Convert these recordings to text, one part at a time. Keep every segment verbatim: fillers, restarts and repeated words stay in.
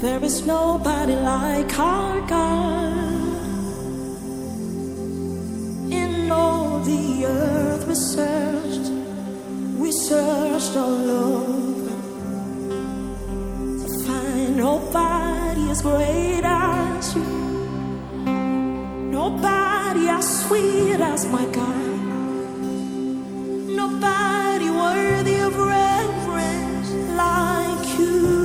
There is nobody like our God. In all the earth we searched, we searched all over to find nobody as great as you, nobody as sweet as my God, nobody worthy of reverence like you.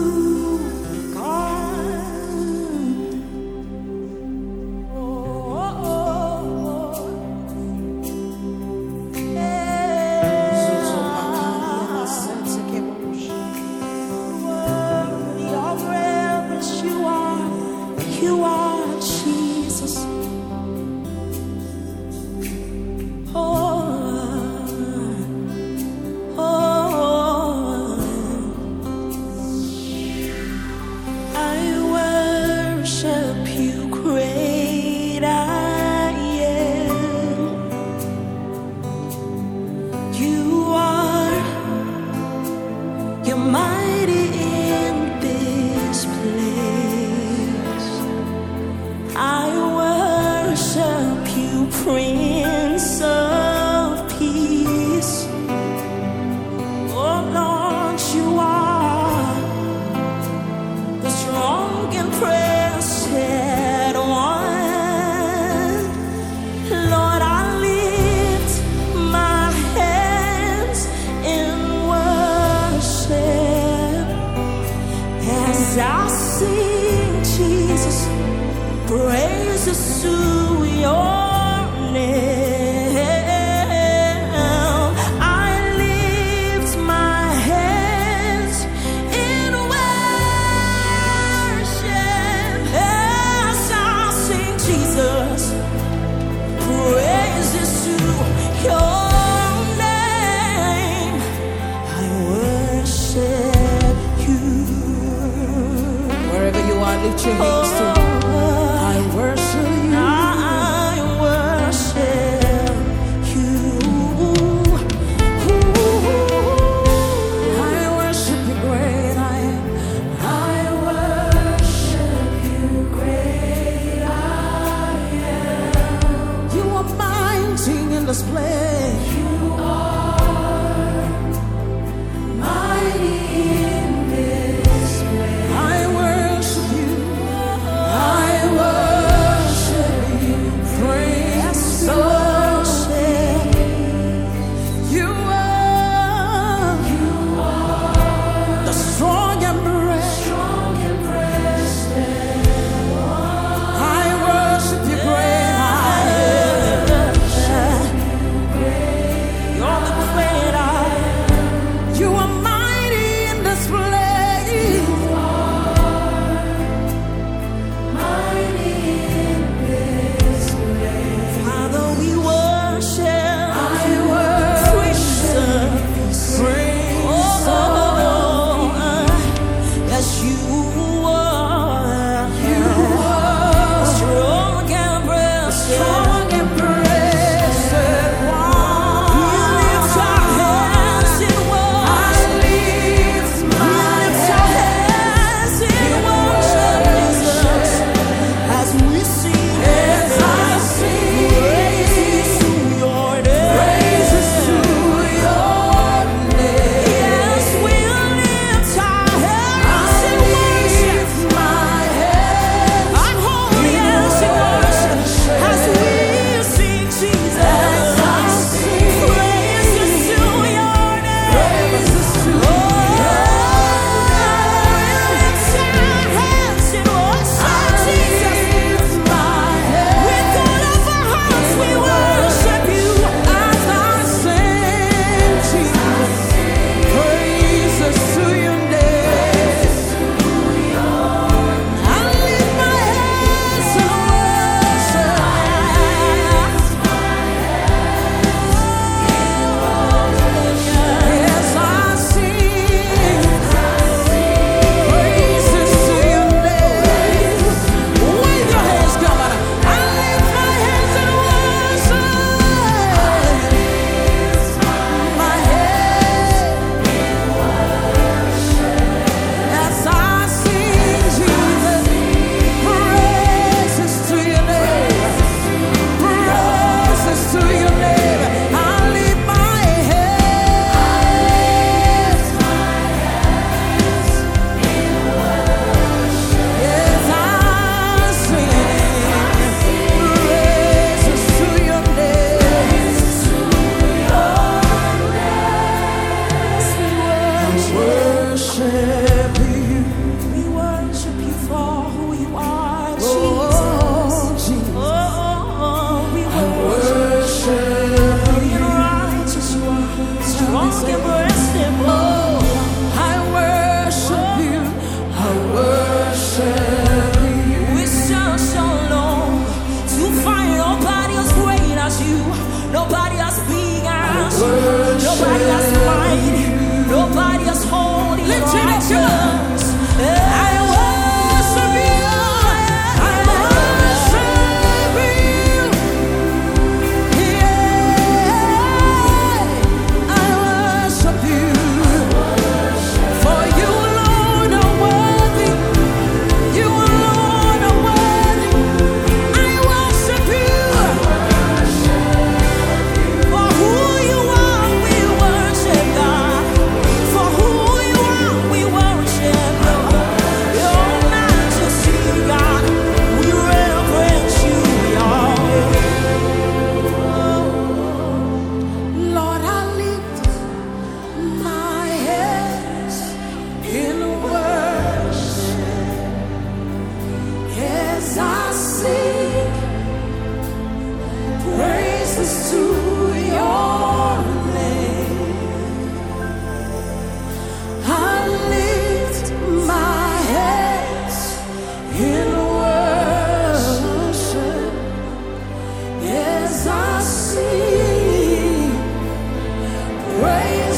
You are Jesus. Oh, oh, I worship you, great I am. You are, you're mighty in this place. I worship you, Prince of Peace. Oh Lord, you are the strong and precious one. Lord, I lift my hands in worship as I sing, Jesus, praises to your name. I lift my hands in worship as I sing, Jesus, praises to your name. I worship you. Wherever you are, lift your hands to I worship you. I worship you. I worship you, great I am. I worship you, great I am. You are mighty in this place. You are mighty in this place. I worship you. I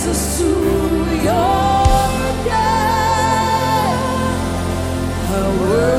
praises to your name. I worship